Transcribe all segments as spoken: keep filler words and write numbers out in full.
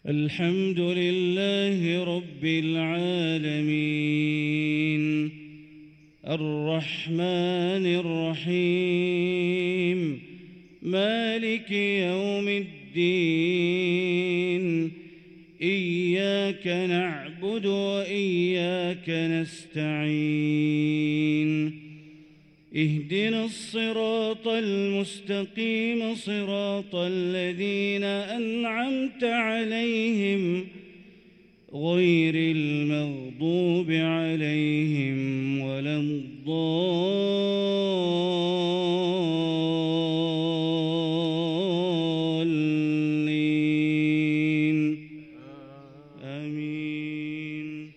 الحمد لله رب العالمين الرحمن الرحيم مالك يوم الدين إياك نعبد وإياك نستعين اهدنا الصراط المستقيم صراط الذين أنعمت عليهم غير المغضوب عليهم ولا الضالين آمين.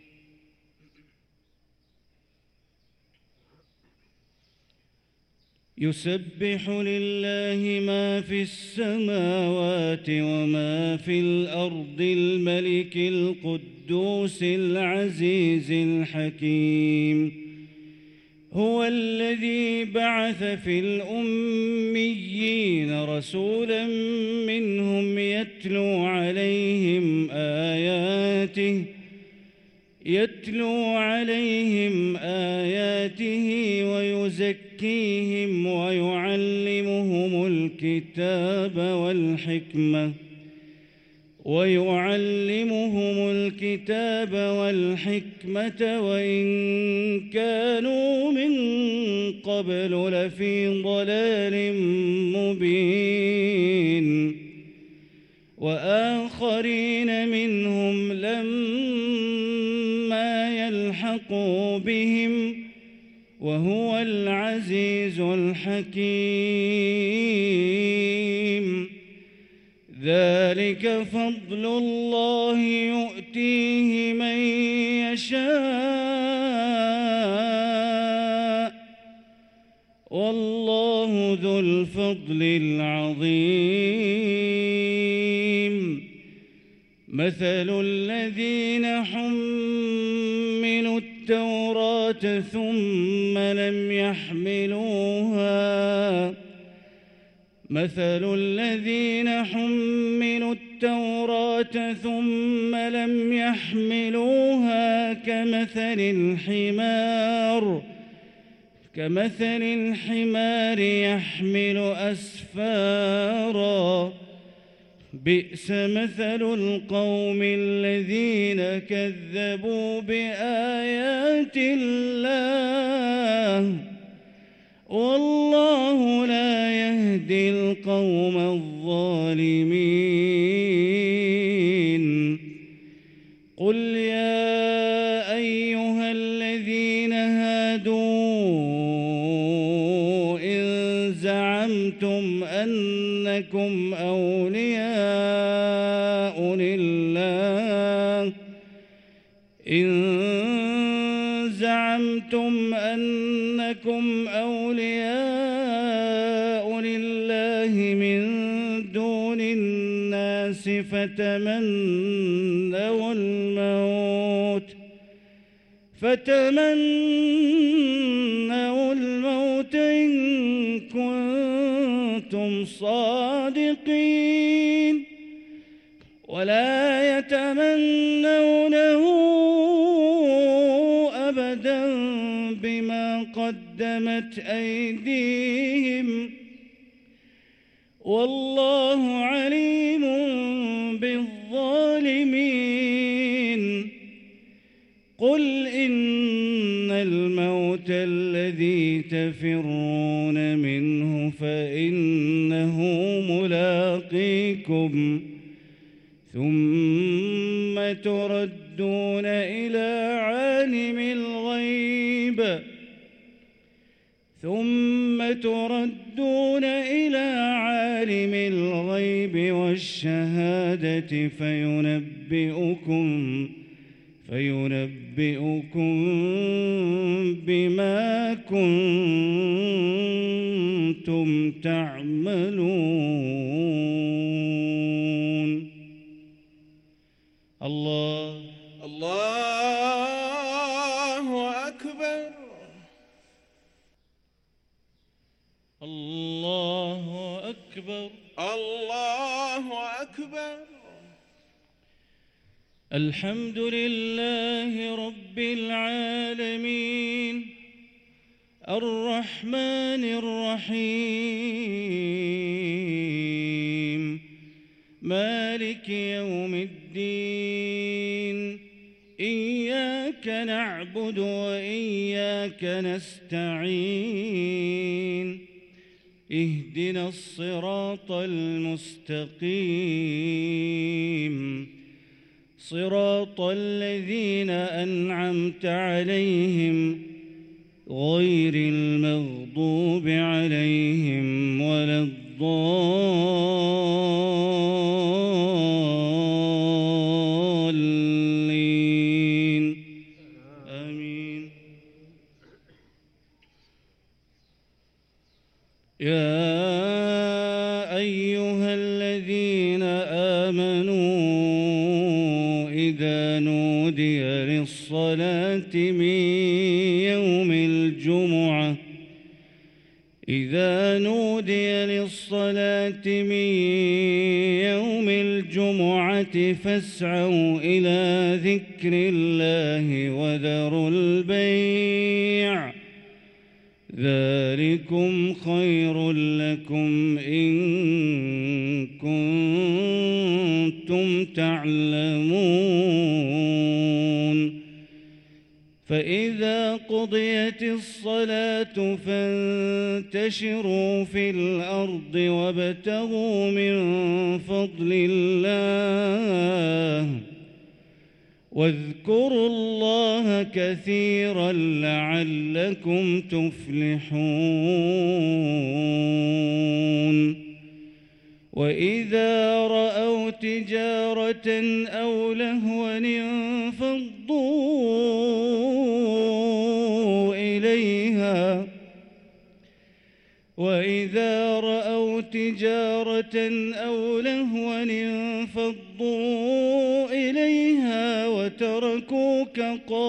يسبح لله ما في السماوات وما في الأرض الملك القدوس العزيز الحكيم هو الذي بعث في الأميين رسولا منهم يتلو عليهم آياته يتلو عليهم آياته ويزكيهم ويعلمهم الكتاب والحكمة ويعلمهم الكتاب والحكمة وإن كانوا من قبل لفي ضلال مبين وآخرين منهم لما يلحقوا بهم وهو العزيز الحكيم ذلك فضل الله يؤتيه من يشاء والله ذو الفضل العظيم مثل الذين حملوا التوراة ثم لم يحملوها مثل الذين حملوا التوراة ثم لم يحملوها كمثل الحمار كمثل الحمار يحمل أسفارا بئس مثل القوم الذين كذبوا بآيات الله والله لا يهدي القوم الظالمين قل يا أيها الذين هادوا إن زعمتم أنكم أولياء لله إن زعمتم أنكم أولياء لله من دون الناس فتمنوا الموت فتمنوا الموت إن كنتم صادقين ولا يتمنونه أبدا بما قدمت أيديهم والله عليم بالظالمين قل إن الموت الذي تفرون منه فإنه ملاقيكم ثم تردون إلى عالم الغيب ثم تردون إلى عالم الغيب والشهادة فينبئكم فينبئكم بما كنتم تعملون. الله الله أكبر الله أكبر الله أكبر الحمد لله رب العالمين الرحمن الرحيم مالك يوم الدين إياك نعبد وإياك نستعين اهدنا الصراط المستقيم صراط الذين أنعمت عليهم غير المغضوب عليهم ولا الضالين آمين. يا أيها الذين آمنوا إذا نودي للصلاة من يوم الجمعة إذا نودي للصلاة من يوم الجمعة فاسعوا إلى ذكر الله وذروا البيع ذلكم خير لكم إن كنتم تعلمون. فإذا قضيت الصلاة فانتشروا في الأرض وابتغوا من فضل الله واذكروا الله كثيرا لعلكم تفلحون. وإذا رأوا تجارة أو لهوا انفضوا إليها وإذا رأوا تجارة أو لهوا انفضوا إليها وتركوك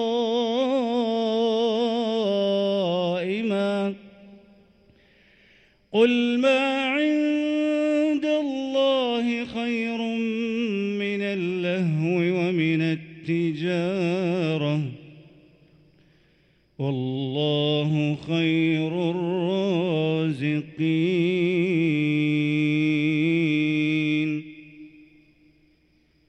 قائما قل ما عند الله خير من اللهو ومن التجارة والله خير الرازقين.